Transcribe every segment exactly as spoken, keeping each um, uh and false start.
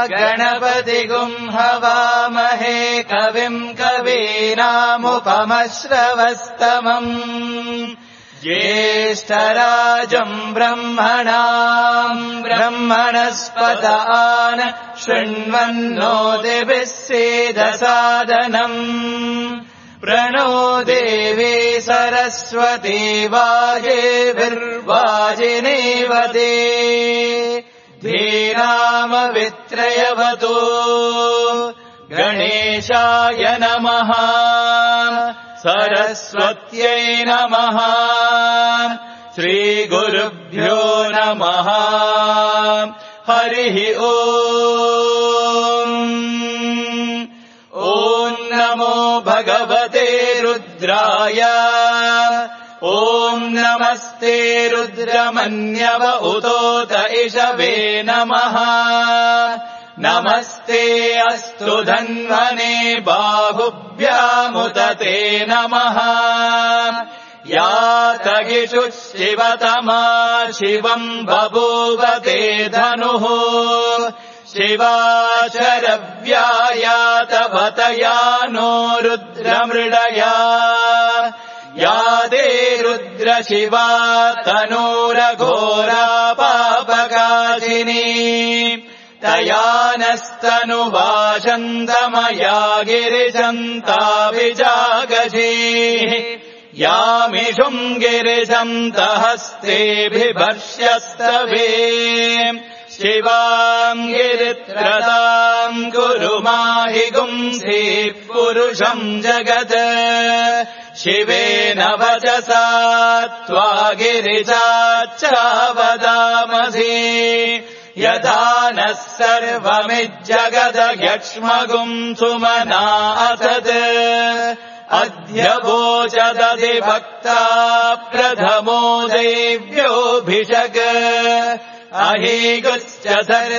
गणपतिगुम् हवामहे कविम् कवीनामुपमश्रवस्तमम् ज्येष्ठराजम् ब्रह्मणाम् ब्रह्मणस्पत आन शृण्वन्नोतिभिः सीदसादनम् प्रणो देवी सरस्वती वाजेभिर्वाजिनीवते धीनामवित्रयवतु गणेशाय नमः सरस्वत्यै नमः श्रीगुरुभ्यो नमः हरिः ओम् ॐ नमो भगवते रुद्राय ॐ नमस्ते रुद्रमन्यव उतोत इषवे नमः नमस्ते अस्तु धन्वने बाहुभ्यामुत ते नमः यातगिषु शिवतमा शिवम् बभूव ते धनुः शिवाशरव्यायातभतया नो रुद्रमृडया या ते रुद्रशिवा तनूरघोरा पापकाशिनी तया नस्तनुवाचन्दमया गिरिशन्ताभिजागजे यामिषुम् गिरिशन्तहस्तेभिभर्ष्यस्तवे शिवाम् गिरित्रदाम् कुरु माहि गुंसि पुरुषम् जगत् शिवेन वचसा त्वा गिरिजाच्चावदामसि यथा नः सर्वमिज्जगदयक्ष्मगुम् सुमना असत् अद्य वोचदधिभक्ता प्रथमो देव्योऽभिषक् अहीगुश्च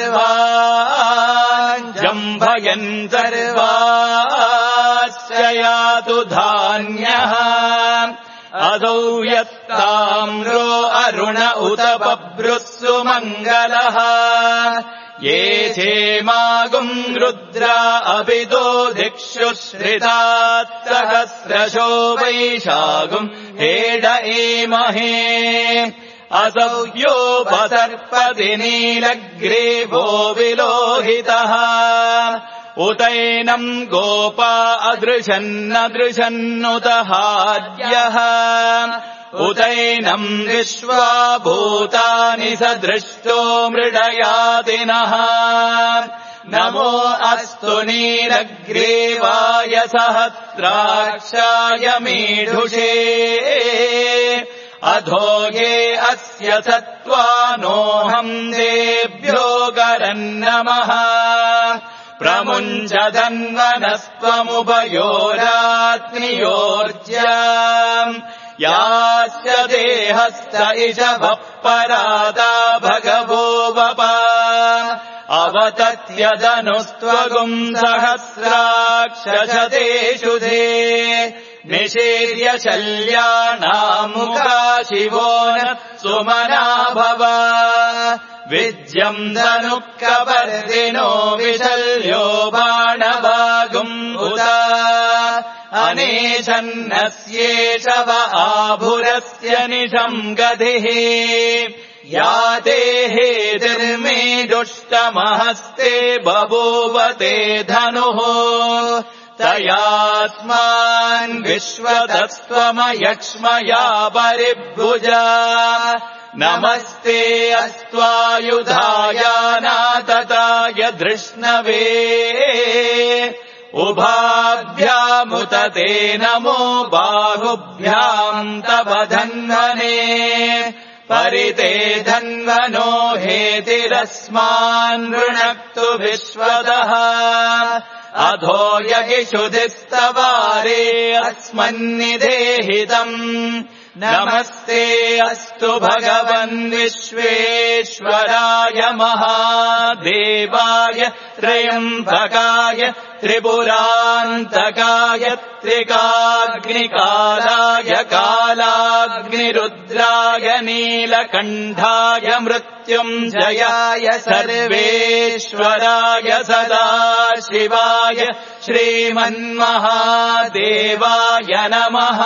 सर्वान् जम्भयन् सर्वाश्च यातु धान्यः अदौ यत्ताम्रो अरुण उत बभ्रुः मङ्गलः ये क्षेमागुम् रुद्रा अभितो दिक्षु श्रितात् सहस्रशो वैशागुम् हेड एमहे असौयोपसर्पति नीलग्रीवो विलोहितः उतैनम् गोपा अदृशन्नदृशन्नुतहाद्यः उतैनम् विश्वा भूतानि सदृष्टो मृडयातिनः नमो अस्तु नीलग्रीवाय सहस्राक्षाय मीढुषे अधोगे अस्य सत्त्वानोऽहम् देभ्यो गरन्नमः प्रमुञ्चदन्वनस्त्वमुभयोरात्नियोर्ज्याम् यास्य देहस्त इषभः परादा भगवो वपा अवतत्यदनुस्त्वगुम् सहस्राक्षशतेषु धे निषेर्य शल्यानामुखा शिवो न सुमना भव विज्यम् धनुः कपर्दिनो विशल्यो बाणवागुम् उदा अनेशन्नस्येषव आभुरस्य निशम् गतिः या ते हेतिर्मे दुष्टमहस्ते बभूवते धनुः तयास्मान् विश्वतस्त्वमयक्ष्मया परिभुजा नमस्ते अस्त्वायुधायानातताय धृष्णवे उभाभ्यामुत ते नमो बाहुभ्याम् तव धन्वने परिते धन्वनो हेतिरस्मान् ऋणक्तु विश्वतः अधो यगिषुधिस्तवारे अस्मन्निदेहितम् नमस्ते अस्तु भगवन् विश्वेश्वराय महादेवाय त्र्यम्बकाय त्रिपुरान्तकाय त्रिकाग्निकालाय कालाग्निरुद्राय नीलकण्ठाय मृत्युञ्जयाय सर्वेश्वराय सदाशिवाय श्रीमन्महादेवाय नमः।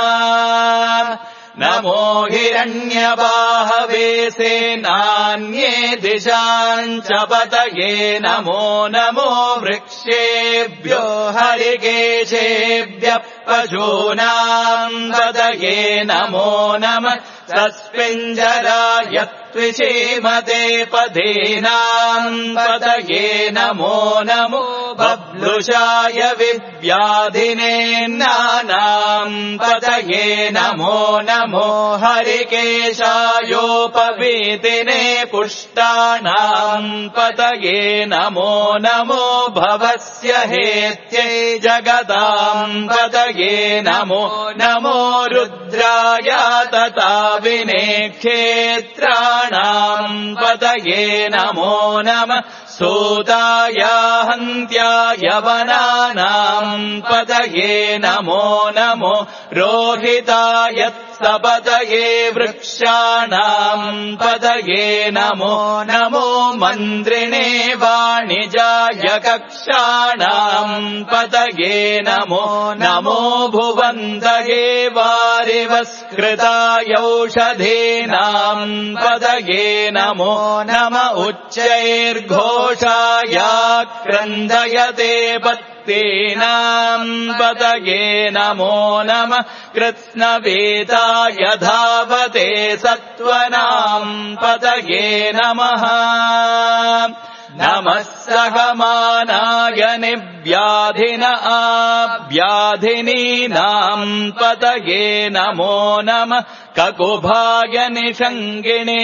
नमो हिरण्यबाहवे सेनान्ये दिशाञ्च पतये नमो नमो वृक्षेभ्यो हरिकेशेभ्यः पशूनाम् पतये नमो नमः। तस्मिञ्जराय त्विषीमते पदीनाम् पतये नमो नमो बब्लुषाय विव्याधिने नानाम् पतये नमो नमो हरिकेशायोपवीतिने पुष्टानाम् पतये नमो नमो भवस्य हेत्यै जगताम् पतये नमो नमो रुद्राय तथा विने क्षेत्राणाम् पतये नमो नमः। सूताय हन्त्याय वनानाम् पतये नमो नमो रोहिताय सपतये वृक्षाणाम् पतये नमो नमो मन्त्रिणे वाणिजाय कक्षाणाम् पतये नमो नमो भुवन्तये वारिवस्कृताय औषधीनाम् पतये नमो नम उच्चैर्घोषाय क्रन्दयते पत्तीनाम् पतये नमो नमः। कृत्स्नवेताय धावते सत्त्वनाम् पतये नमः। नमः सहमानाय निव्याधिन आव्याधिनीनाम् पतये नमो नमः। ककुभाय निषङ्गिणे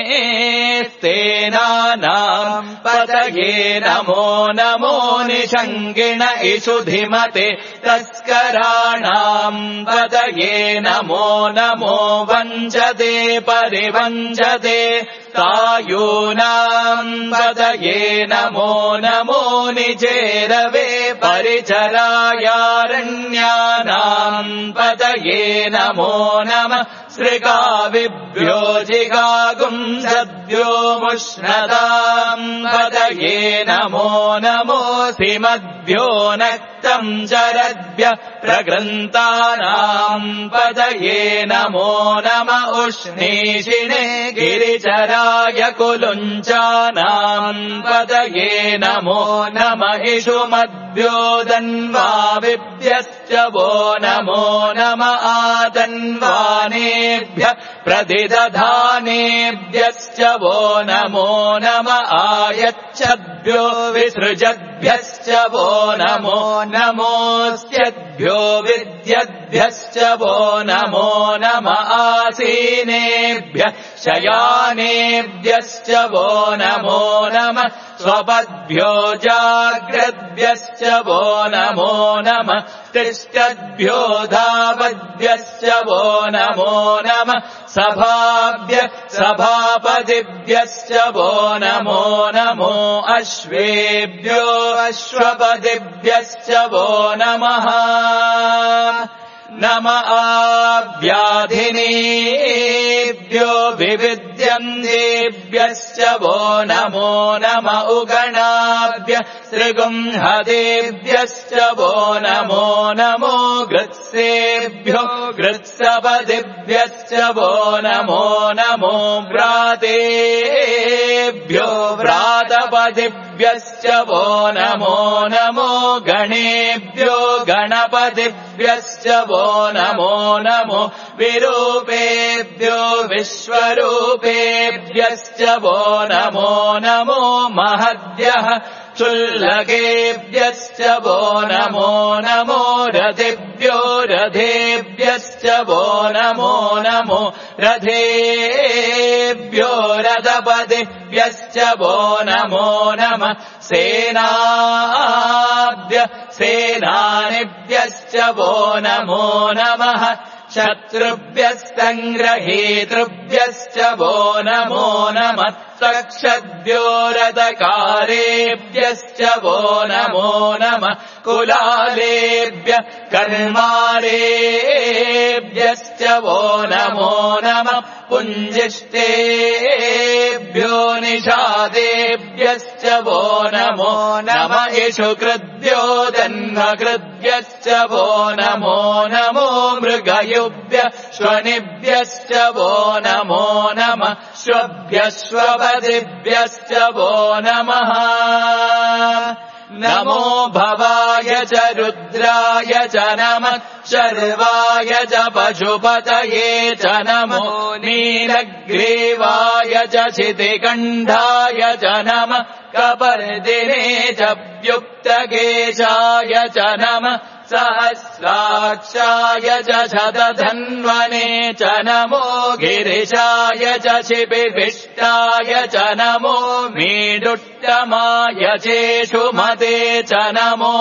स्तेनानाम् पतये नमो नमो निषङ्गिण इषुधिमते तस्कराणाम् पतये नमो नमो वञ्चते परिवञ्चते तायूनाम् पतये नमो नमो निचेरवे परिचरायारण्यानाम् पतये नमो नमः। श्रिकाविभ्यो जिगागुंसद्भ्यो मुष्णताम् पतये नमो नमो सिमद्भ्यो नक्तम् चरद्भ्यः प्रगृन्तानाम् पतये नमो नम उष्णीषिणे गिरिचराय कुलुञ्चानाम् पतये नमो नम इषुमद्भ्यो दन्वाविभ्यश्च वो नमो नम आदन्वानेभ्यः प्रतिदधानेभ्यश्च वो नमो नम आयच्छद्भ्यो विसृजद्भ्यश्च वो नमो नमोऽस्यद्भ्यो विद्यद्भ्यश्च वो नमो नम आसीनेभ्यः शयानेभ्यश्च वो नमो नमः। स्वपद्भ्यो जाग्रद्भ्यश्च वो नमो नमः। तिष्ठद्भ्यो धावद्भ्यश्च वो नमो नमः। सभाभ्य सभापतिभ्यश्च वो नमो नमो अश्वेभ्यो अश्वपतिभ्यश्च वो नमः। नम आव्याधिनेभ्यो विविद्यन्तेभ्यश्च वो नमो नम उगणाभ्य त्रिगुंहतेभ्यश्च वो नमो नमो गृत्सेभ्यो गृत्सपतिभ्यश्च वो नमो नमो व्रातेभ्यो व्रातपतिभ्यश्च वो नमो नमो गणेभ्यो गणपतिभ्यश्च वो नमो नमो विरूपेभ्यो विश्वरूपेभ्यश्च वो नमो नमो महद्भ्यः क्षुल्लकेभ्यश्च वो नमो नमो रथेभ्यो रथेभ्यश्च वो नमो नमो रथेभ्यो रथपतिभ्यश्च वो नमो नमः। सेनाभ्य सेनानिभ्यश्च वो नमो नमः। शत्रुभ्यस्तङ्ग्रहेतृभ्यश्च वो नमो नमः तक्षद्योरदकारेभ्यश्च वो नमो नमः कुलालेभ्य कर्मारेभ्यश्च वो नमो नमः पुञ्जिष्टेभ्यो निषादेभ्यश्च वो नमो नमः इषुकृद्यो जन्मकृद्भ्यश्च वो नमो नमो मृगयुभ्य श्वनिभ्यश्च वो नमो नमः श्वभ्यश्वपदिभ्यश्च वो नमः नमो भवाय च रुद्राय च नमः शर्वाय च पशुपतये च नमो नीलग्रीवाय च शितिकण्ठाय च नमः कपर्दिने च व्युक्तकेशाय च नमः सहस्राक्षाय च शतधन्वने च नमो गिरिशाय च शिबिभिष्टाय च नमो मीडुट्टमाय चेषुमते च नमो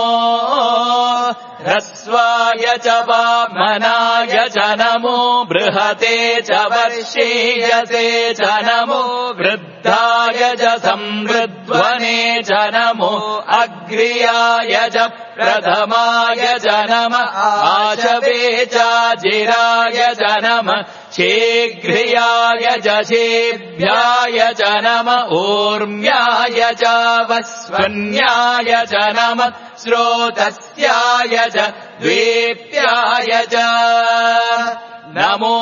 ह्रस्वाय च वामनाय च नमो बृहते च वर्षीयसे च नमो वृद्धाय च संवृध्वने च नमो अग्र्याय च प्रथमाय च नमः आशवे चाजिराय च नमः शीघ्रियाय च शेभ्याय च नमः ऊर्म्याय च वस्वन्याय च नमः स्रोतस्याय च द्वीप्याय च नमो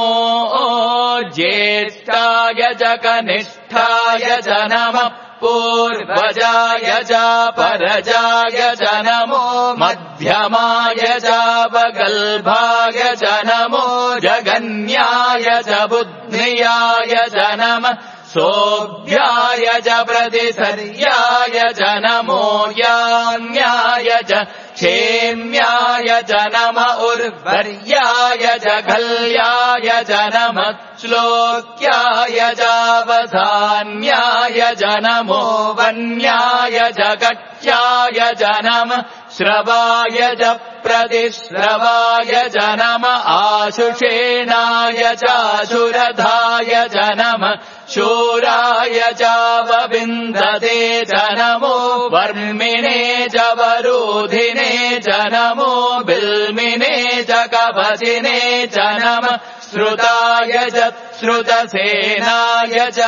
ज्येष्ठाय च कनिष्ठाय च नमः पूर्वजाय च परजाय च नमो मध्यमाय च वगल्भाय च नमो जगन्याय च बुद्ध्याय च नमः सोऽभ्याय च प्रतिसर्याय च नमो यान्याय च क्षेम्याय च नमः उर्वर्याय च खल्याय च नमः श्लोक्याय चावधान्याय च नमो वन्याय च कक्ष्याय च नमः श्रवाय च प्रतिश्रवाय च नमः आशुषेणाय चाशुरधाय च नमः शूराय चावविन्दते च नमो वर्मिणे च वरोधिने च नमो बिल्मिने च कवचिने च नमः श्रुताय च श्रुतसेनाय च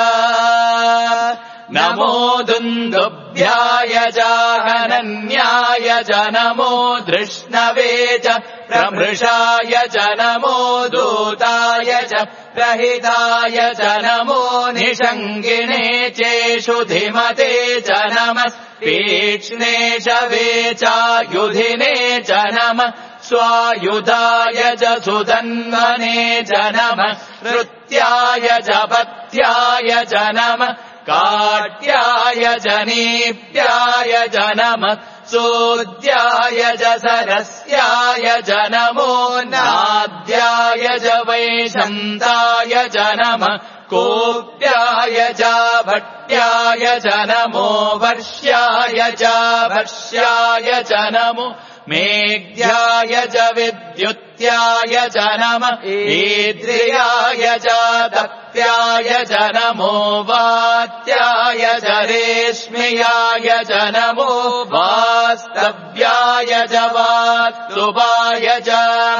नमो दुन्दुभ्याय च हनन्याय च नमो धृष्णवे च प्रमृषाय च नमो दूताय च प्रहिताय च नमो निषङ्गिणे चेषुधिमते च नमः तीक्ष्णे शवे चायुधिने च नमः स्वायुधाय च सुधन्वने च नमः कृत्याय च पथ्याय च नमः काट्याय च नीप्याय च नमः सोद्याय च सरस्याय च नमो नाद्याय च वैशन्ताय च नमः कोप्याय च भट्याय च नमो वर्ष्याय च वर्ष्याय च नमो मेघ्याय च विद्युत्याय च नमः ईद्रियाय च तप्याय च नमो वात्याय च रेश्म्याय च नमो वास्तव्याय च वास्तुवाय च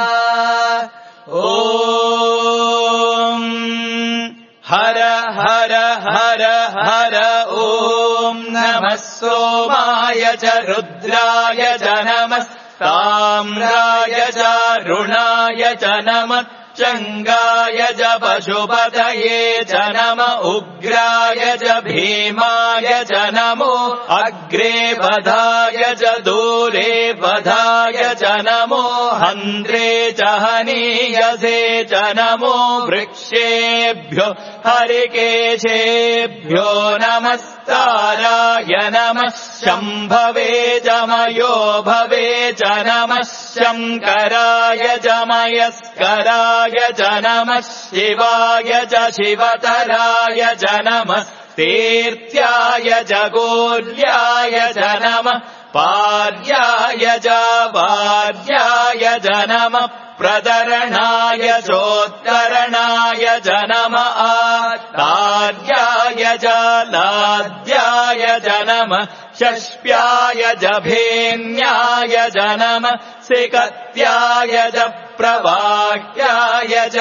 ॐ हर हर हर हर ॐ नमः सोमाय च रुद्राय च नमः ताम्राय च रुणाय च नमः चङ्गाय च पशुपतये च नमः उग्राय च भीमाय च नमो अग्रे वधाय च दूरे वधाय च नमो हन्त्रे च हनीयसे च नमो वृक्षेभ्यो हरिकेशेभ्यो नमस्ताराय नमः शम्भवे च मयो भवे च नमः शङ्कराय च मयस्कराय च नमः शिवाय च शिवतराय च नमः तीर्थ्याय च गौर्याय च नमः पार्याय च वार्याय च नमः प्रदरणाय चोत्तरणाय च नमः आर्याय च लाद्याय च नमः षष्प्याय च भेन्याय च नमः सिकत्याय च प्रवाह्याय च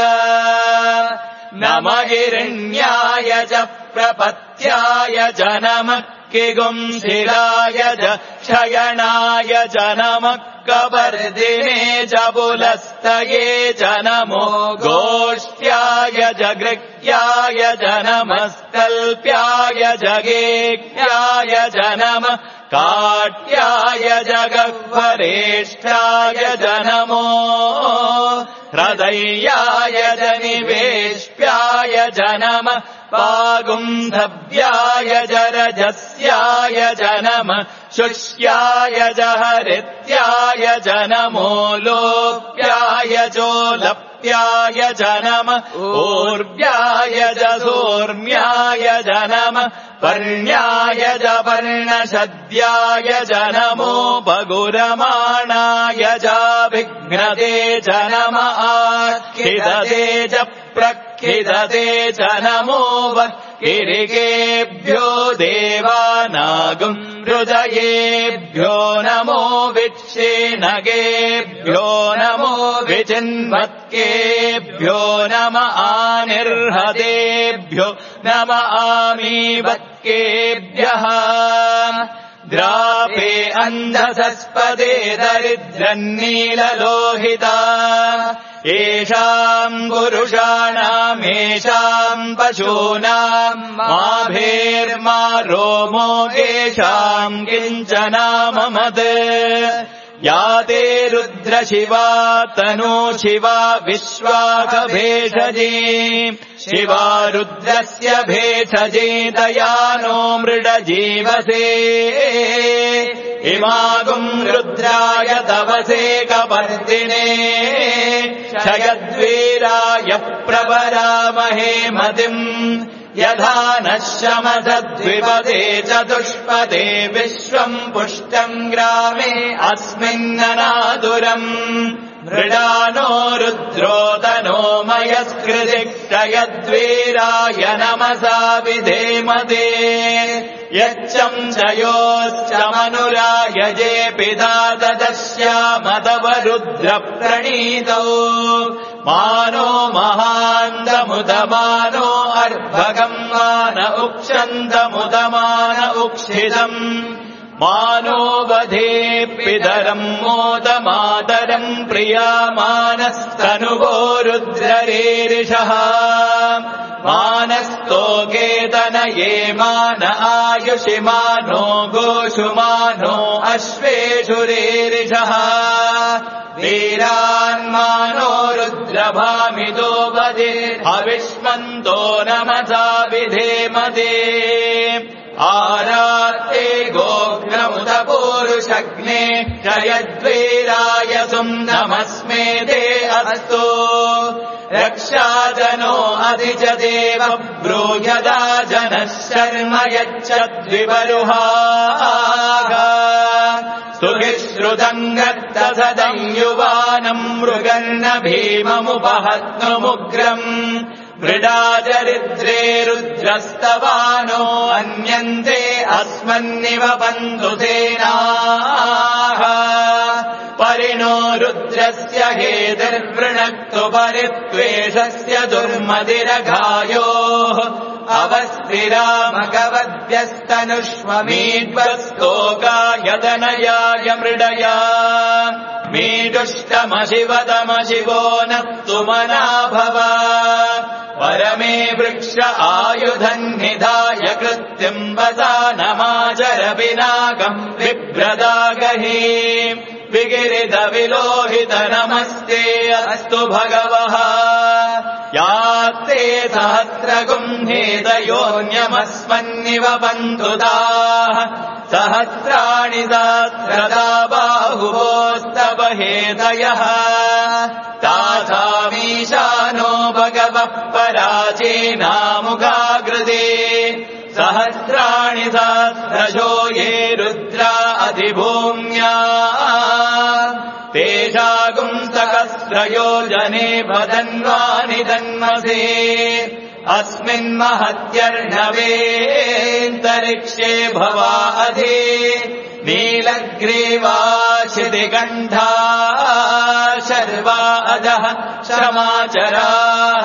नमः हिरण्याय च प्रपत्याय च नमः किगुंसिलाय च क्षयणाय च नमः कवर्दिने च पुलस्तये च नमो गोष्ठ्याय च गृह्याय च नमस्तल्प्याय च गेह्याय च नमः काट्याय च गह्वरेष्ठाय च नमो हृदयाय च निवेश्याय च नमः पागुन्धव्याय च रजस्याय च नमः शुष्याय च हरित्याय च नमो लोप्याय चोलप्याय च नमः ऊर्व्याय च सोर्म्याय च नमः पर्ण्याय च पर्णशद्याय च नमो पगुरमाणाय च विघ्नते च नमः आखिदते च प्रखिदते च नमो किरिकेभ्यो देवानागुं हृदयेभ्यो नमो विच्छेनगेभ्यो नमो विचिन्वत्केभ्यो नम आनिर्हतेभ्यो नम आमीवत्केभ्यः द्रापे अन्धसस्पदे दरिद्रन्नीललोहिता येषाम् पुरुषाणाम् येषाम् पशूनाम् माभेर्मा रोमो येषाम् किञ्चनाममत् या ते रुद्रशिवा तनो शिवा विश्वाकभेषजे शिवा रुद्रस्य भेषजे दयानो मृडजीवसे इमागुम् रुद्राय तवसे कपर्दिने क्षयद्वीराय प्रवरामहे मतिम् यथा नः शमसद्विपदे चतुष्पदे विश्वम् पुष्टम् ग्रामे अस्मिन्ननादुरम् मृडानो रुद्रो तनो मयस्कृति क्षयद्वीराय नमसा विधेमते यच्चम् चयोश्च मनुरायजे पिता ददस्याम तव रुद्रप्रणीतौ मानो महान्तमुदमानो अर्भगम् मान उक्षन्तमुदमान उक्षितम् मानो वधे पितरम् मोदमातरम् प्रियामानस्तनुवो रुद्ररेरिषः मानस्तोकेतनये मान आयुषि मानो गोषु मानो अश्वेषुरेरिषः वीरान्मानो रुद्रभामितो वदे हविष्मन्तो नमसा विधेमते आरात्ते गोघ्नमुत पूरुषग्ने क्षयद्वीराय सुम् नमस्मे ते अस्तु रक्षाजनो अधिच देव ब्रूयदा जनः शर्म यच्छद्विवरुहाः स्तुतिश्रुतम् गत्तसदम् युवानम् मृगन्न भीममुपहत्नुमुग्रम् मृडाचरिद्रे रुद्रस्तवानो अन्यन्ते अस्मन्निव बन्धु सेनाः परिणो रुद्रस्य हेतिर्वृणक्तु परित्वेषस्य दुर्मदिरघायोः अवस्थिरामगवद्भ्यस्तनुष्ममीड्वस्तोकायदनयाय मृडया मीडुष्टमशिवतमशिवो न तुमना भव परमे वृक्ष आयुधन्निधाय कृत्यम् वसानमाचर पिनाकम् बिभ्रदागहि विगिरितविलोहित नमस्ते अस्तु भगवः यास्ते सहस्रगुम्हेदयोन्यमस्मन्निव बन्धुताः सहस्राणि सहस्रदा बाहुवोस्तव हेतयः तासामीशानो भगवः पराचीनामुखाकृते सहस्राणि सहस्रशो ये रुद्रा भूम्या तेषागुम् सहस्रयोजने भदन्वानि दन्मसे अस्मिन् महत्यर्णवेऽन्तरिक्षे भवा अधि नीलग्रीवाशितिगण्धा शर्वा अधः श्रमाचराः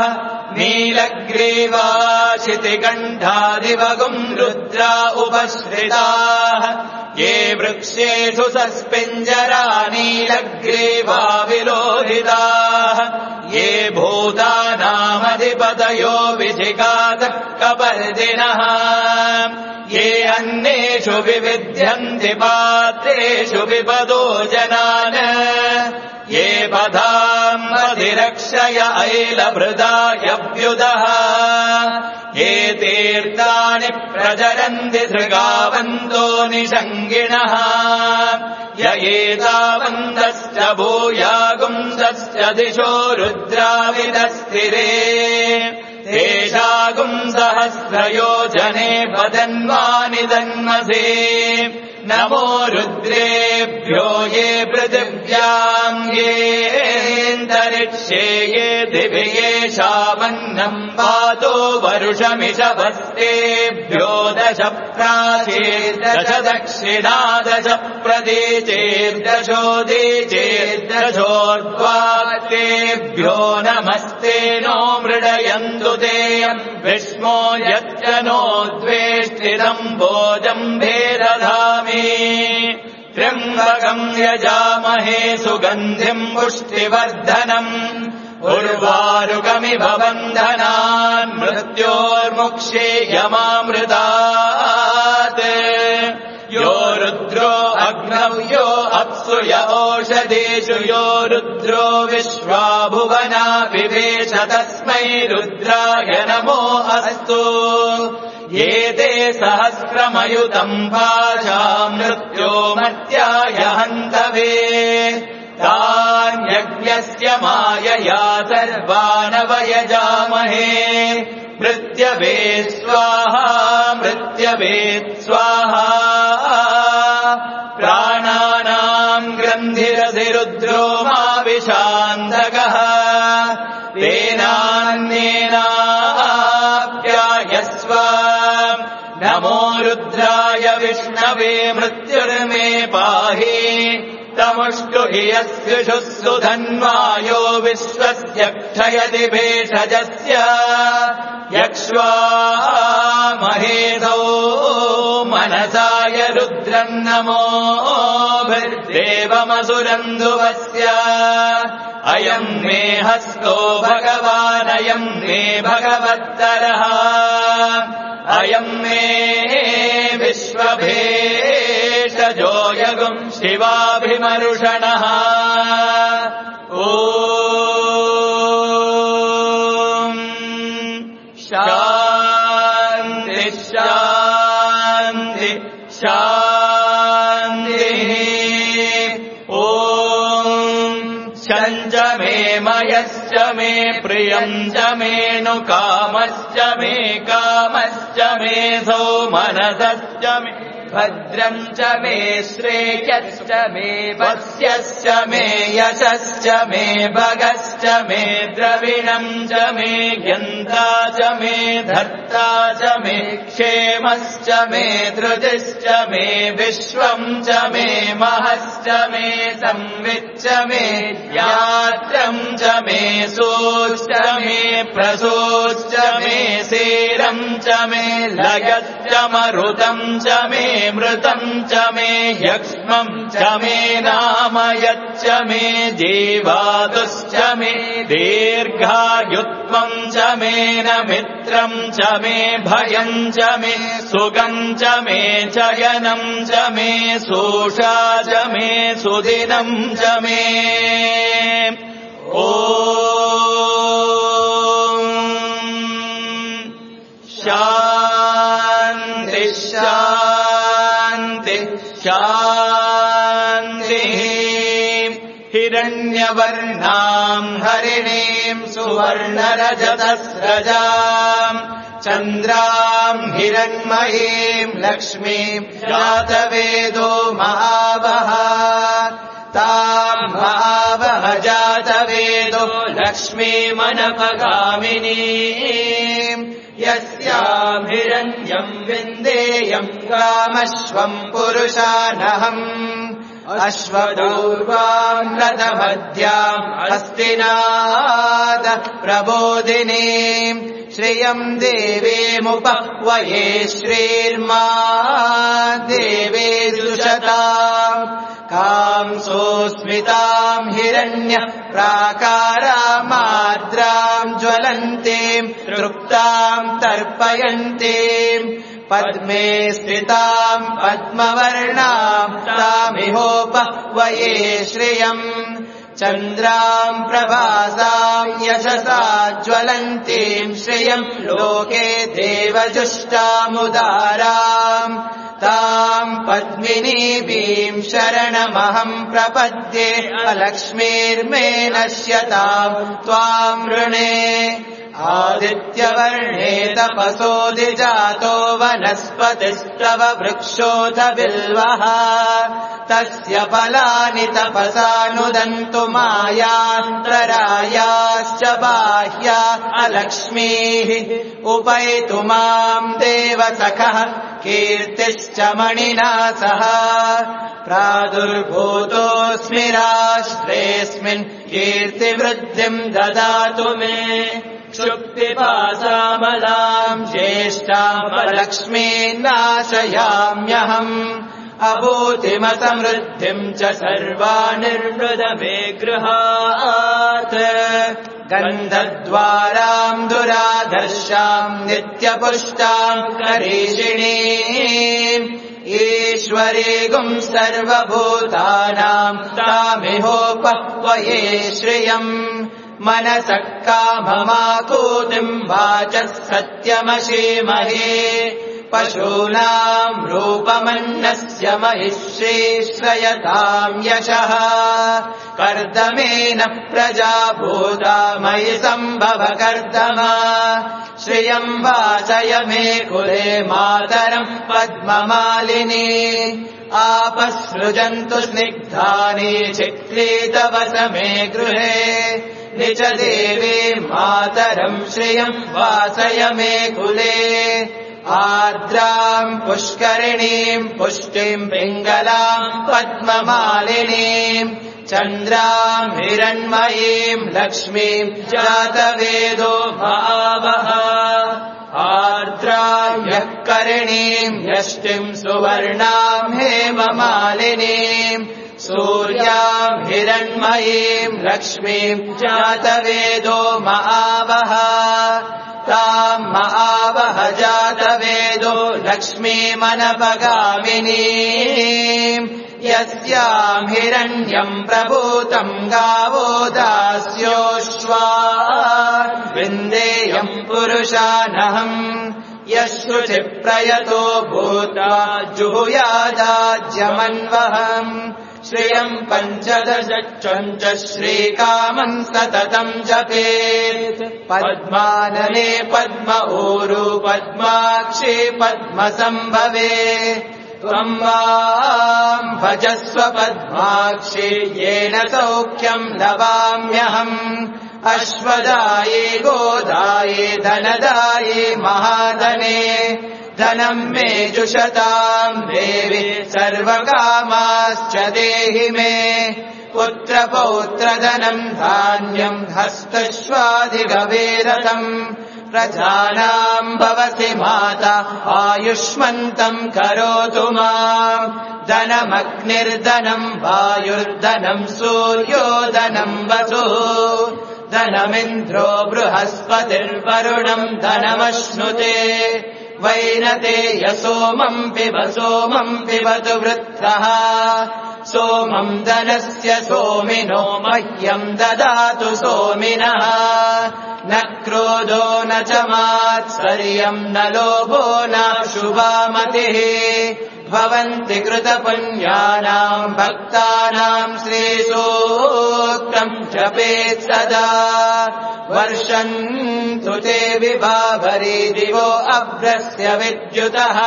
नीलग्रीवाशितिगण्धादिवगुम् रुद्रा उपश्रिताः ये वृक्षेषु सस्पिञ्जरा नीलग्रीवा विलोहिताः ये भूतानामधिपतयो विजिगातः कपर्दिनः ये अन्येषु विविध्यन्ति पात्रेषु विपदो जनान् ये पदाम् अधिरक्षय ऐलभृदायव्युदः ये तीर्थानि प्रचरन्ति सृगावन्तो निषङ्गिणः य एतावन्तश्च भूयागुंसश्च दिशो रुद्राविदस्थिरे तेषागुम् सहस्रयोजने वदन्वानि दन्मसे नमो रुद्रेभ्यो ये पृथिव्याम् येऽन्तरिक्षे ये दिवि येषामन्नम् पातो वरुषमिषभस्तेभ्यो दश प्राचीर्दश दक्षिणा दश प्रतीचेर्दशोदीचेर्दशोर्ध्वातेभ्यो नमस्ते नो मृडयन्तु तेऽयम् विष्मो यच्च नो द्वेष्टिदम् भोजम्भेदधामि त्र्यम्बकम् यजामहे सुगन्धिम् पुष्टिवर्धनम् उर्वारुकमिव बन्धनान् मृत्योर्मुक्षेयमामृतात् यो रुद्रो अग्नौ यो अप्सु य ओषधीषु यो रुद्रो विश्वा भुवना विवेश तस्मै रुद्राय नमो अस्तु ये ते सहस्रमयुतम् पाशा मृत्यो मर्त्याय हन्तवे तान्यज्ञस्य मायया सर्वानवयजामहे मृत्यवे स्वाहा मृत्यवे स्वाहा प्राणानाम् ग्रन्थिरधिरुद्रो मा विशान्तकः तेनान्येनाप्यायस्व नमो रुद्राय विष्णवे मृत्युर्मे पाहि तमुष्टु हि यस्युषुः सुधन्वायो विश्वस्य क्षयति भेषजस्य यक्ष्वा महेधो मनसाय रुद्रम् नमोभिर्देवमसुरन्धुवस्य अयम् मे हस्तो भगवानयम् मे भगवत्तरः अयम् मे विश्वभेषजो यगुम् शिवाभिमरुषणः ॐ शान्ति शान्ति शान्तिः ॐ शञ्च मे मयश्च मे प्रियम् च मे नु कामश्च मे कामश्च मे सौमनसश्च मे भद्रम् च मे श्रेयश्च मे वस्यश्च मे यशश्च मे भगश्च मे द्रविणम् च मे यन्ता च मे धर्ता च मे क्षेमश्च मे धृतिश्च मे विश्वम् च मे महश्च मे संविच्च मे यात्रम् च मे सोश्च मे प्रसोश्च मे सेरम् च मे लयश्च मरुतम् च मे मृतम् च मे यक्ष्मम् च मे नामयच्च मे जीवातुश्च मे दीर्घायुत्वम् च मे न मित्रम् च मे भयम् च मे सुगम् च मे चयनम् च मे सोषा च मे सुदिनम् च मे ॐ शान्ति शान्ति शान्तिः हिरण्यवर्णाम् हरिणीम् सुवर्णरजतस्रजाम् चन्द्राम् हिरण्मयीम् लक्ष्मीम् जातवेदो महावः ताम् महावः जातवेदो लक्ष्मीमनपगामिनीम् यस्याम् हिरण्यम् विन्देयम् कामश्वम् पुरुषानहम् अश्वदूर्वाम् रथमध्याम् हस्तिनाद प्रबोधिनीम् श्रियम् देवीमुपह्वये श्रीर्मा देवे सुशताम् कांसोऽस्मिताम् हिरण्य प्राकारामार्द्राम् ज्वलन्तीम् तृप्ताम् तर्पयन्तीम् पद्मे स्थिताम् पद्मवर्णाम् तामिहोपह्वये श्रियम् चन्द्राम् प्रभासाम् यशसा ज्वलन्तीम् श्रियम् लोके देवजुष्टामुदाराम् ताम् पद्मिनीवीम् शरणमहम् प्रपद्ये अलक्ष्मीर्मे नश्यताम् त्वाम् ऋणे आदित्यवर्णे तपसोऽधिजातो वनस्पतिस्तव वृक्षोऽथ बिल्वः तस्य फलानि तपसानुदन्तु मायान्तरायाश्च बाह्या अलक्ष्मीः उपैतु माम् देवसखः कीर्तिश्च मणिना सह प्रादुर्भूतोऽस्मि राष्ट्रेऽस्मिन् कीर्तिवृद्धिम् ददातु मे क्षुप्तिपासामलाम् ज्येष्ठामलक्ष्मीम् नाशयाम्यहम् अभूतिमसमृद्धिम् च सर्वानिर्मृद मे गृहात् गन्धद्वाराम् दुराधर्षाम् नित्यपुष्टाम् करीषिणीम् ईश्वरीगुम् सर्वभूतानाम् तामिहोपह्वये श्रियम् मनसः काममाकूतिम् वाचः सत्यमशीमहे पशूनाम् रूपमन्नस्य महिषी श्रयताम् यशः कर्दमेन प्रजा भूता मयि सम्भव कर्दमा श्रियम् वाचय मे कुले मातरम् पद्ममालिनी आपसृजन्तु स्निग्धानि चिक्रीतवस मे गृहे निज देवी मातरम् श्रियम् वासय मे कुले आर्द्राम् पुष्करिणीम् पुष्टिम् पिङ्गलाम् पद्ममालिनीम् चन्द्राम् हिरण्मयीम् लक्ष्मीम् जातवेदो भावः आर्द्राम् यः करिणीम् यष्टिम् सुवर्णाम् हेममालिनीम् सूर्याम् हिरण्मयीम् लक्ष्मीम् जातवेदो महावः ताम् महावः जातवेदो लक्ष्मीमनपगामिनीम् यस्याम् हिरण्यम् प्रभूतम् गावो दास्योऽश्वा विन्देयम् पुरुषानहम् यशुचिप्रयतो भूता जुहुयादाज्यमन्वहम् श्रियम् पञ्चदशच्च श्रीकामम् सततम् जपेत् पद्मानने पद्म ऊरु पद्माक्षी पद्मसम्भवे त्वम् माम् भजस्व पद्माक्षी येन सौख्यम् लवाम्यहम् अश्वदाये गोदाये धनदाये महाधने धनम् मे जुषताम् देवि सर्वकामाश्च देहि मे पुत्रपौत्रधनम् धान्यम् हस्तश्वाधिगवेरतम् प्रजानाम् भवसि माता आयुष्मन्तम् करोतु माम् धनमग्निर्धनम् वायुर्धनम् सूर्योधनम् वसुः धनमिन्द्रो बृहस्पतिर्वरुणम् धनमश्नुते वैनते यसोमम् पिब सोमम् पिबतु वृत्रः सोमम् धनस्य सोमिनो मह्यम् ददातु सोमिनः न क्रोधो न च मात्सर्यम् न लोभो न शुभामतिः भवन्ति कृतपुण्यानाम् भक्तानाम् श्रीसूक्तम् जपेत् सदा वर्षन्तु ते विभावरी दिवो अभ्रस्य विद्युतः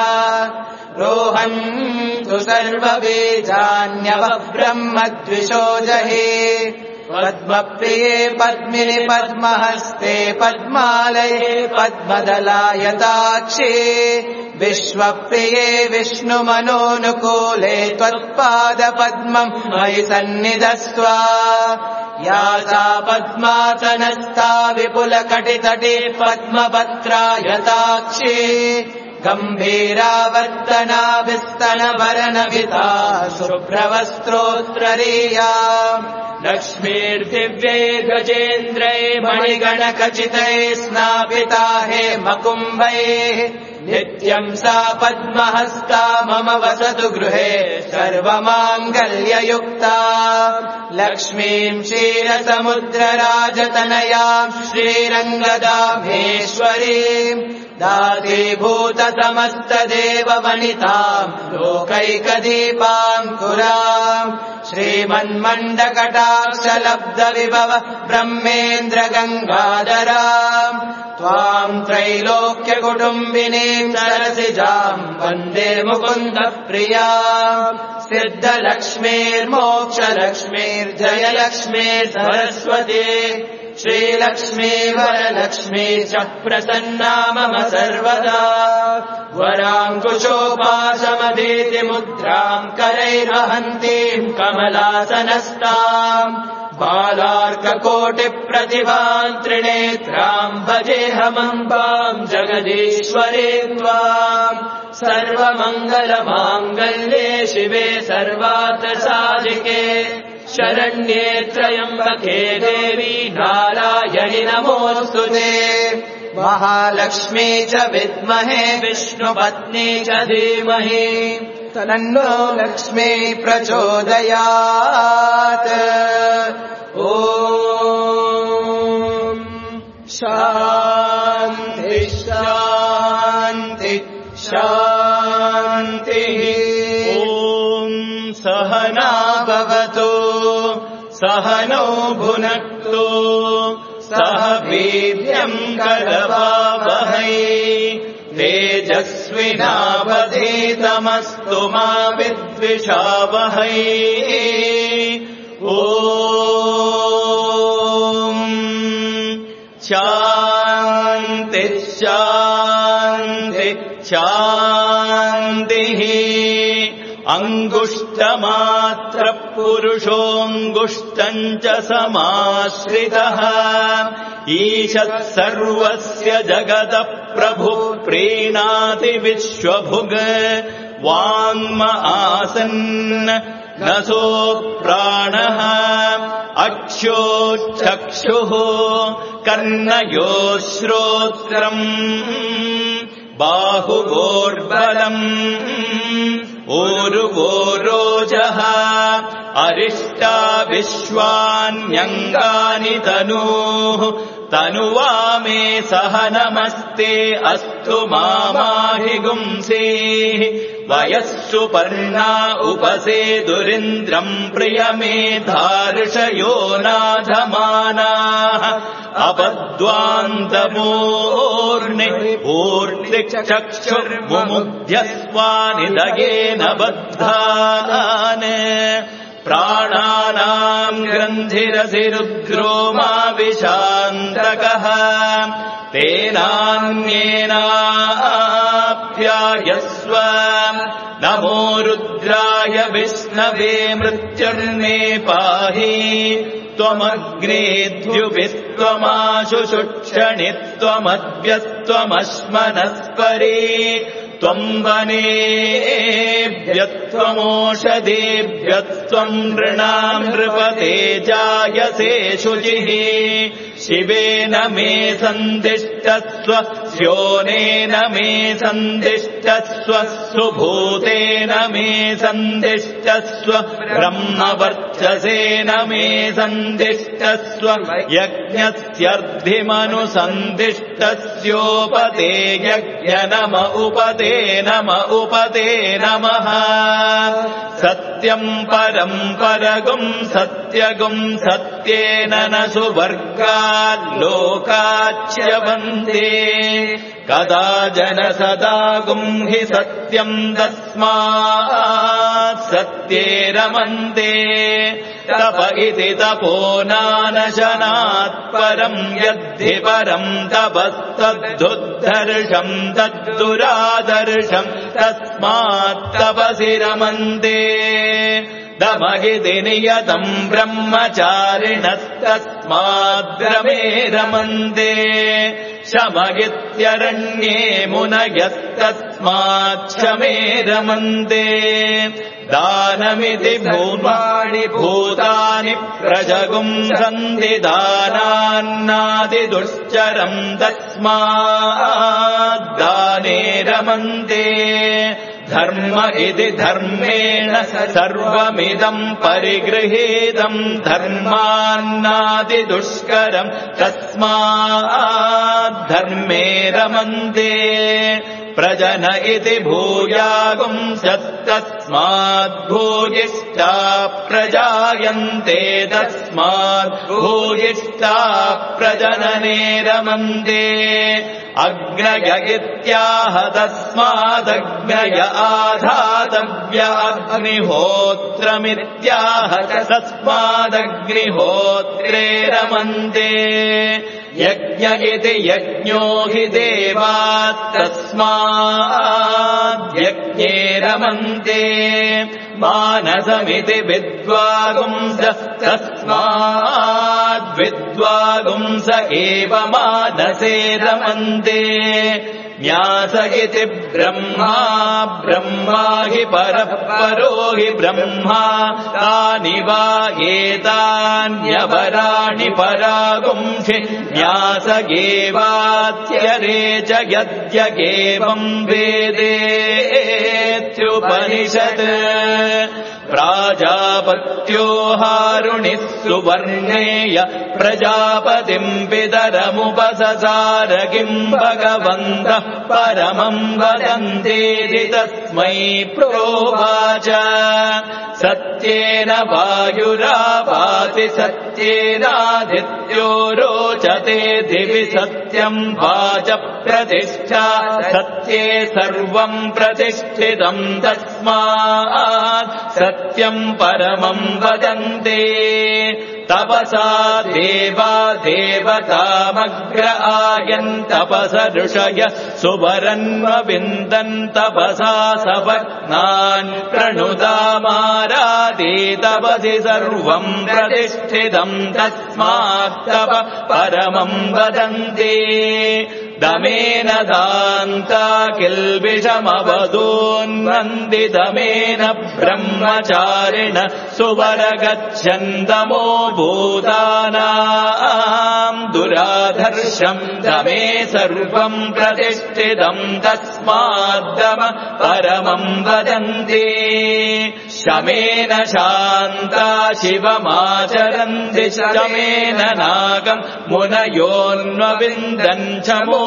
रोहन्तु सर्वबीजान्यव ब्रह्मद्विषो जहि पद्मप्रिये पद्मिनि पद्महस्ते पद्मालये पद्मदलायताक्षी विश्वप्रिये विष्णुमनोनुकूले त्वत्पादपद्मम् मयि सन्निधस्व या सा पद्मासनस्था विपुलकटितटी पद्मपत्रायताक्षी गम्भीरावर्तना विस्तनभरनविता शुभ्रवस्त्रोत्तरीया लक्ष्मीर्दिव्यै गजेन्द्रै मणिगणखचितैः स्नापिता हेमकुम्भैः नित्यम् सा पद्महस्ता मम वसतु गृहे सर्वमाङ्गल्ययुक्ता लक्ष्मीम् क्षीरसमुद्रराजतनयाम् श्रीरङ्गदामेश्वरीम् दासीभूत समस्तदेववनिताम् लोकैकदीपाङ्कुराम् श्रीमन्मण्डकटाक्षलब्धविभव ब्रह्मेन्द्र गङ्गाधराम् त्वाम् त्रैलोक्यकुटुम्बिनीम् सरसिजाम् वन्दे मुकुन्द प्रियाम् सिद्धलक्ष्मीर्मोक्षलक्ष्मीर्जयलक्ष्मी सरस्वती श्रीलक्ष्मी वरलक्ष्मी च प्रसन्ना मम सर्वदा वराङ्कुशोपासमधीति मुद्राम् करैर्वहन्तीम् कमलासनस्ताम् बालार्ककोटिप्रतिभाम् त्रिनेत्राम् भजेऽहमम्बाम् जगदीश्वरे त्वाम् सर्वमङ्गलमाङ्गल्ये शिवे सर्वार्थसाधिके शरण्ये त्र्यम्बके देवी नारायणि नमोऽस्तुते महालक्ष्मी च विद्महे विष्णुपत्नी च धीमहि तन्नो लक्ष्मी प्रचोदयात् ॐ शान्ति शान्ति शान्तिः ॐ सहना भवतु सहनौ भुनक्तु सह वीर्यम् करवावहै तेजस्विनावधीतमस्तु मा विद्विषावहै ॐ शान्ति शान्ति शान्तिः अङ्गुष्टमात्रपुरुषोऽङ्गुष्टम् च समाश्रितः ईशत् सर्वस्य जगतः प्रभुः प्रीणाति विश्वभुग् वाङ्म आसन् न सो प्राणः अक्षोचक्षुः कर्णयोः श्रोत्रम् बाहुवोर्बलम् ऊरुवोरोजः अरिष्टा विश्वान्यङ्गानि तनूः तनुवा मे सह नमस्ते अस्तु मामाहिगुंसेः वयस्सु पर्णा उपसेदुरिन्द्रम् प्रियमेधार्षयो नाधमानाः अपद्वान्तमूर्णि ऊर्ध्वचक्षुर्मुमुध्यस्वानिदयेन बद्धान् प्राणानाम् ग्रन्थिरसिरुद्रो मा विशान्तकः तेनान्येनाप्यायस्व नमो रुद्राय विष्णवे मृत्युर्मे पाहि त्वमग्नेद्युभिस्त्वमाशुषुक्षणि त्वमद्यस्त्वमश्मनस्परे त्वम् वनेभ्यत्वमोषधेभ्यत्वम् नृणाम् नृपते जायसे शुचिः शिवेन मे सन्दिष्टस्व स्योनेन मे सन्दिष्टस्व सुभूतेन मे सन्दिष्टस्व ब्रह्मवर्चसेन मे सन्दिष्टस्व यज्ञस्यर्धिमनुसन्दिष्टस्योपते यज्ञ नम उपते नम उपते नमः सत्यम् परम् परगुम् सत्यगुम् सत्येन न सुवर्गात् लोकाच्यवन्ते कदा जन सदा गुम् हि सत्यम् तस्मात् सत्ये रमन्ते तप इति तपो नानशनात् परम् यद्धि परम् तपस्तद्धुद्धर्षम् तद्दुरादर्शम् तस्मात् तपसि रमन्ते दमहिति नियतम् ब्रह्मचारिणस्तस्माद्रमे रमन्ते शमगित्यरण्ये मुनयस्तस्माच्छमे रमन्ते दानमिति भूमाणि भूतानि प्रजगुम् सन्ति दानान्नादिदुश्चरम् तस्माद्दाने रमन्ते धर्म इति धर्मेण सर्वमिदम् परिगृहीतम् धर्मान्नादिदुष्करम् तस्माद्धर्मे रमन्ते प्रजन इति भूयागुंसत्तस्माद्भूयिष्ठा प्रजायन्ते तस्माद्भूयिष्ठा प्रजनने रमन्ते अग्नय इत्याह तस्मादग्नय आधातव्य अग्निहोत्रमित्याह तस्मादग्निहोत्रे रमन्ते यज्ञ इति यज्ञो हि देवात् तस्माद्यज्ञे रमन्ते मानसमिति विद्वागुंस तस्माद्विद्वागुंस एव मानसे रमन्ते न्यास इति ब्रह्मा ब्रह्मा हि परः परो हि ब्रह्मा तानि वा एतान्यपराणि परागुंसि न्यास एवात्यरे च यद्यगेवम् वेदेत्युपनिषत् प्राजापत्यो हारुणिः सुवर्णेय प्रजापतिम् पितरमुपससार किम् भगवन्तः परमम् वदन्तेति तस्मै प्रोवाच सत्येन वायुरावाति सत्येनादित्यो रोचते दिवि सत्यम् वाच प्रतिष्ठा सत्ये सर्वम् प्रतिष्ठितम् तस्मात् सत्यम् परमम् वदन्ते तपसा देवा देवतामग्र आयन् तपस ऋषय सुवरन्वविन्दन् तपसा सपत्नान् प्रणुदामारादे तपसि सर्वम् प्रतिष्ठितम् तस्मात् तप परमम् वदन्ते दमेन दान्ता किल्बिषमवदून्नन्ति दमेन ब्रह्मचारिण सुवरगच्छन्दमो भूतानाम् दुराधर्षम् दमे सर्वम् प्रतिष्ठितम् तस्माद्दम परमम् वदन्ति शमेन शान्ता शिवमाचरन्ति शमेन नागम् मुनयोन्वविन्दन् शमो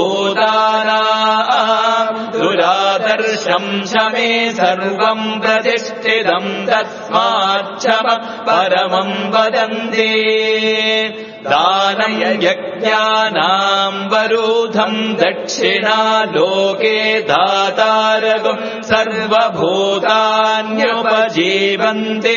भूतानाम् दुरादर्शम् शमे सर्वम् प्रतिष्ठितम् तस्माच्छम परमम् वदन्ति दानम् यज्ञानाम् वरूधम् दक्षिणा लोके दातारगुम् सर्वभूतान्युपजीवन्ति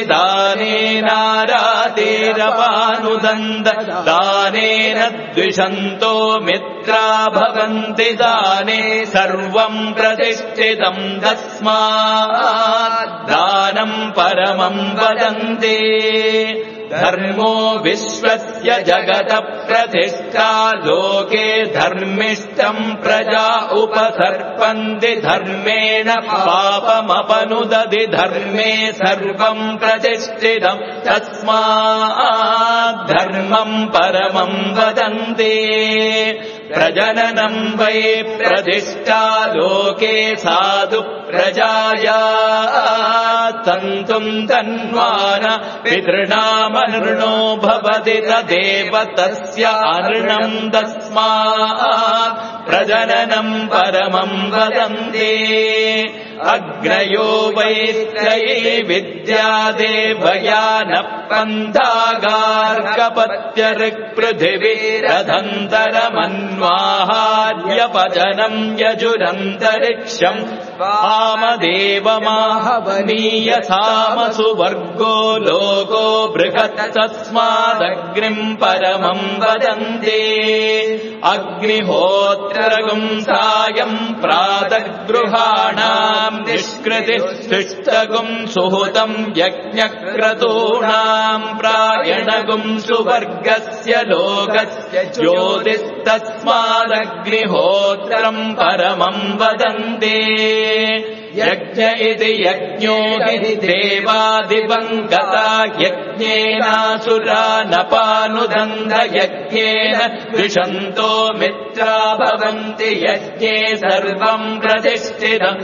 दानेनारातिरपानुदन्त दानेन द्विषन्तो मित्रा भवन्ति दाने सर्वम् प्रतिष्ठितम् तस्मात् दानम् परमम् वदन्ति धर्मो विश्वस्य जगतः प्रतिष्ठा लोके धर्मिष्ठम् प्रजा उपसर्पन्ति धर्मेण पापमपनुदति धर्मे सर्वम् प्रतिष्ठितम् तस्मात् धर्मम् परमम् वदन्ति प्रजननम् वै प्रतिष्ठा लोके साधु प्रजाया तन्तुम् तन्वान पितॄणामनृणो भवति तदेव तस्य अनृणम् तस्मात् प्रजननम् परमम् वदन्ति अग्नयो वैत्रये विद्या देवया न पन्थागार्कपत्यऋक्पृथिवीरधन्तरमन्वाहार्यपचनम् यजुरन्तरिक्षम् वामदेवमाहवनीयसामसुवर्गो लोको बृहत् तस्मादग्निम् परमम् वदन्ति अग्निहोत्रगुम् सायम् प्रातगृहाणाम् निष्कृतिः तिष्ठगुम् सुहृतम् यज्ञक्रतूणाम् प्रायणगुम् सुवर्गस्य लोकस्य ज्योतिस्तस्मादग्निहोत्रम् परमम् वदन्ति यज्ञ इति यज्ञो हि देवादिवम् गता यज्ञेनासुरा नपानुदन्ध यज्ञेन द्विषन्तो मित्रा भवन्ति यज्ञे सर्वम् प्रतिष्ठितम्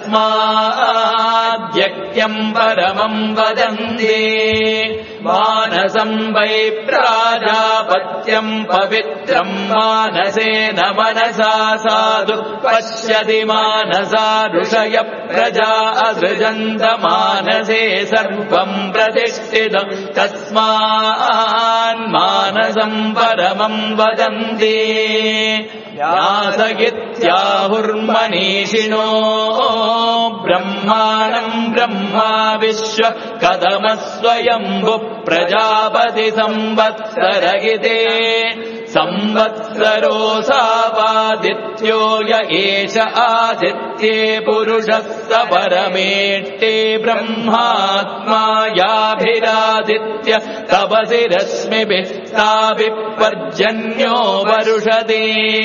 तस्माद्यज्ञम् परमम् वदन्ति मानसम् वै प्राजापत्यम् पवित्रम् मानसेन मनसा साधु पश्यति मानसा ऋषय प्रजा असृजन्त मानसे सर्वम् प्रतिष्ठितम् तस्मान्मानसम् परमम् वदन्ति यासयित्याहुर्मनीषिणो ब्रह्माणम् ब्रह्मा विश्व कदमस्वयम्भुः प्रजापति संवत्सर इति संवत्सरोऽसावादित्यो य एष आदित्ये पुरुषः स परमेष्टे ब्रह्मात्मा याभिरादित्य तपसि रश्मिभिः ताभिः पर्जन्यो वरुषति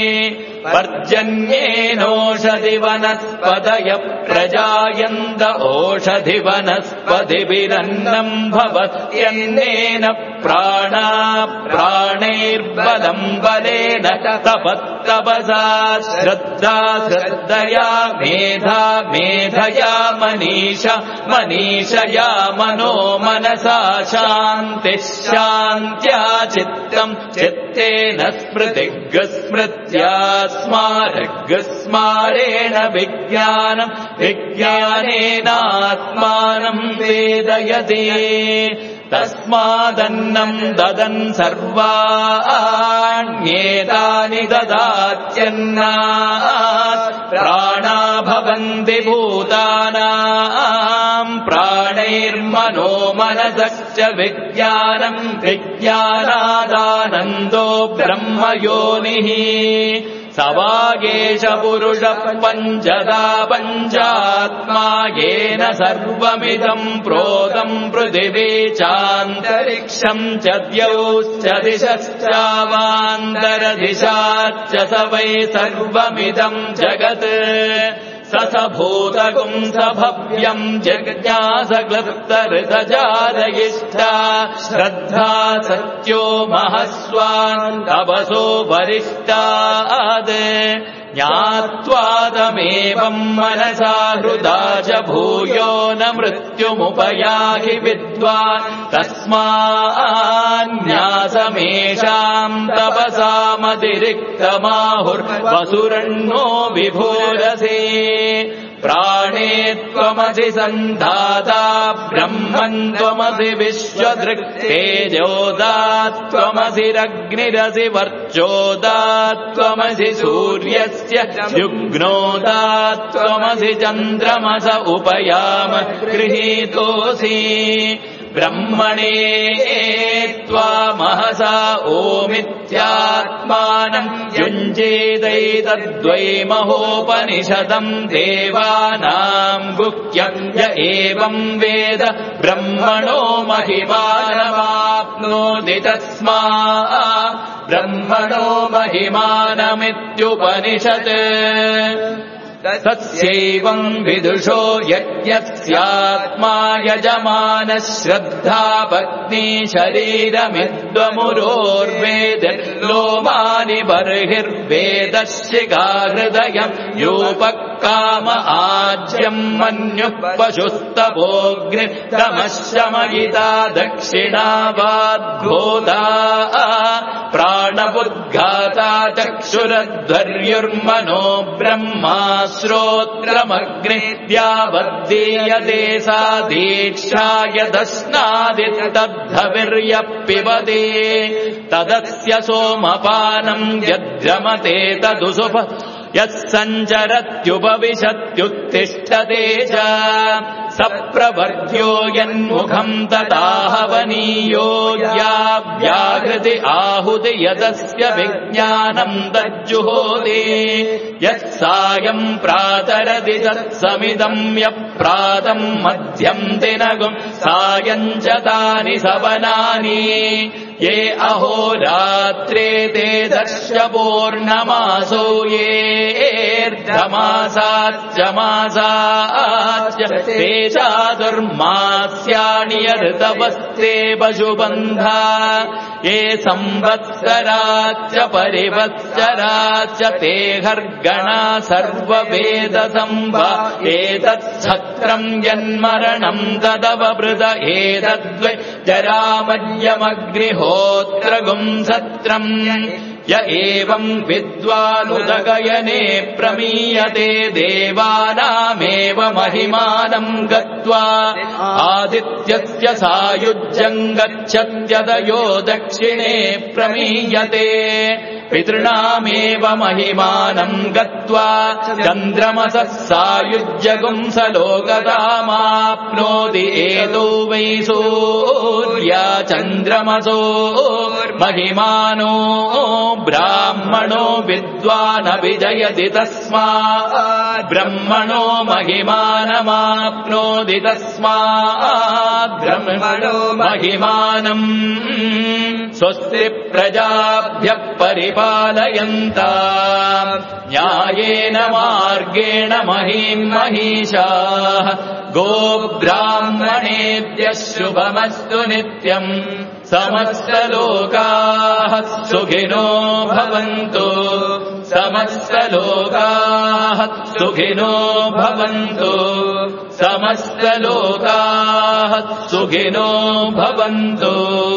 पर्जन्येनोषधि वनस्पतयः प्रजायन्त ओषधि वनस्पतिभिरन्नम् भवत्यन्नेन प्राणा प्राणैर्बलम् बलेन तपस्तपसा श्रद्धा श्रद्धया मेधा मेधया मनीषा मनीषया मनो मनसा शान्तिः शान्त्या चित्तम् चित्तेन स्मृतिः स्मृत्या स्मारगस्मारेण विज्ञानम् विज्ञानेनात्मानम् वेदयति तस्मादन्नम् ददन् सर्वाण्येतानि ददात्यन्नात् प्राणा भवन्ति भूतानाम् प्राणैर्मनो मनसश्च विज्ञानम् विज्ञानादानन्दो ब्रह्मयोनिः सवागेश पुरुषः पञ्चदा पञ्चात्मा येन सर्वमिदम् प्रोतम् पृथिवी चान्तरिक्षम् च द्यौश्च दिशश्चावान्तरदिशाच्च स वै सर्वमिदम् जगत् स स भूतगुम् स भव्यम् जज्ञासक्लृप्तऋतजादयिष्ठा श्रद्धा सत्यो महस्वान् तपसो वरिष्ठाद् ज्ञात्वादमेवम् मनसा हृदा च भूयो न मृत्युमुपयाहि विद्वान् तस्मान्न्यासमेषाम् तपसामतिरिक्तमाहुर्वसुरन्नो विभूरसे प्राणे त्वमसि सन्धाता ब्रह्मन् त्वमसि विश्वदृक् तेजोदात्त्वमसि रग्निरसि वर्चोदात्त्वमसि सूर्यस्य युग्नोदात्त्वमसि चन्द्रमस उपयाम गृहीतोऽसि ब्रह्मणे त्वामहसा ओमित्यात्मानम् युञ्जेदैतद्वै महोपनिषदम् देवानाम् गुह्यम् य एवम् वेद ब्रह्मणो महिमानमाप्नोति तस्मात् ब्रह्मणो महिमानमित्युपनिषत् तस्यैवम् विदुषो यज्ञस्यात्मा यजमानः श्रद्धा पत्नी शरीरमिद्वमुरोर्वेद लोमानि बर्हिर्वेदशिखा हृदयम् योपक्काम आज्यम् मन्युः पशुस्तपोऽग्निर्दमः शमयिता दक्षिणावाद्घोदा प्राणबुद्घाता चक्षुरध्वर्युर्मनो ब्रह्मा श्रोत्रमग्निद्यावद्दीयते सा दीक्षा यदस्नादितद्धविर्यः पिबते तदस्य सोमपानम् यद्रमते तदुसुप यः सञ्चरत्युपविशत्युत्तिष्ठते च स प्रवर्ध्यो यन्मुखम् तदाहवनीयो या व्याहृति आहुति यदस्य विज्ञानम् तज्जुहोति यः सायम् प्रातरति तत्समिदम् यः प्रातम् मध्यम् दिनगुम् सायम् च तानि सवनानि ये अहोरात्रे ते दर्शपूर्णमासो येऽर्धमासाच्च मासाच्च ते चातुर्मास्यानि ऋतवस्ते पशुबन्धा ये संवत्सराच्च परिवत्सराच्च ते हर्गणा सर्ववेदसंवा एतच्छत्रम् यन्मरणम् तदवभृत एतद्वै जरामर्यमग्निहोत्रगुम् सत्रम् य एवम् विद्वानुदगयने प्रमीयते देवानामेव महिमानम् गत्वा आदित्यस्य सायुज्यम् गच्छत्यदयो दक्षिणे प्रमीयते पितॄणामेव महिमानम् गत्वा चन्द्रमसः सायुज्यगुम् स लोकतामाप्नोति एतो वै सूर्या चन्द्रमसो महिमानो ब्राह्मणो विद्वानभिजयति तस्मात् ब्रह्मणो महिमानमाप्नोति तस्मात् ब्रह्मणो महिमानम् स्वस्ति प्रजाभ्यः परिपालयन्ता न्यायेन मार्गेण महीम् महिषाः गोब्राह्मणेभ्यः शुभमस्तु नित्यम् समस्तलोकाः सुखिनो भवन्तु समस्तलोकाः सुखिनो भवन्तु समस्तलोकाः सुखिनो भवन्तु।